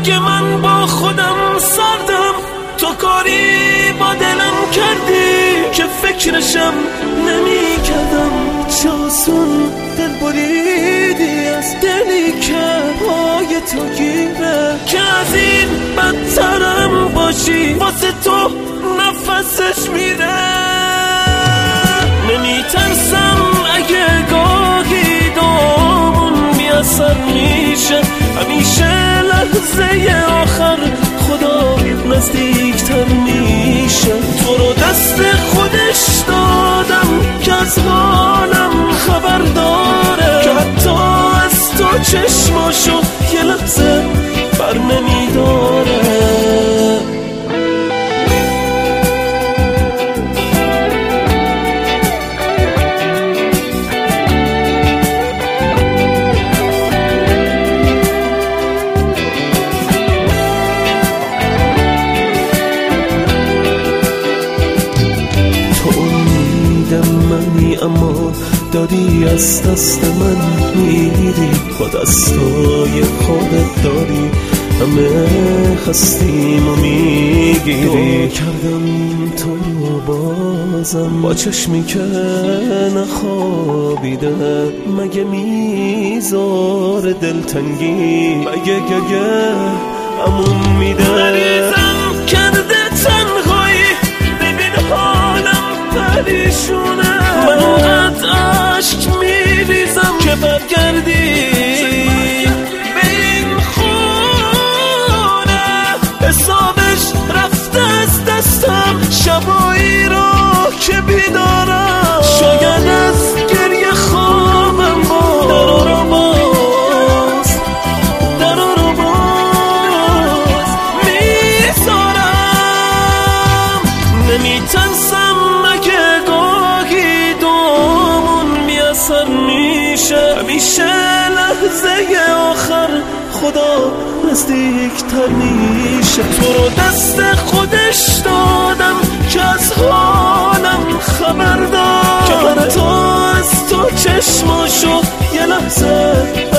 اگه من با خودم سردم تو کاری با دلم کردی که فکرشم نمی کردم. چاسون دل بریدی از دلی که پای تو گیره که از این بدترم باشی واسه تو نفسش میره. نمی ترسم اگه گاهی دامون بیاثر میشه همیشه لحظه آخر خدا نزدیکتر میشه. تو رو دست خودش دادم که از حالم خبر داره که حتی از تو چشماشو یه لحظه بر نمیداره. اما داری از دست من میری با دستای خودت داری همه هستیم و میگیری. کردم تو رو بازم با چشمی که نخوابیده مگه میذار دلتنگی مگه گگه همون میده. مریضم کرده تنهایی ببین حالم پریشونه من اونقدر عشق میریزم که برگردی به این خونه. حسابش رفته از دستم شبایی رو که بیدارم شاید از گریه خوابم باز درو رو باز میذارم. نمیترسم اگه گاهی دامون میاثر میشه همیشه لحظه آخر خدا نزدیکتر میشه. تو رو دست خودش دادم که از حالم خبر دار که حتی از تو چشماشو یه لحظه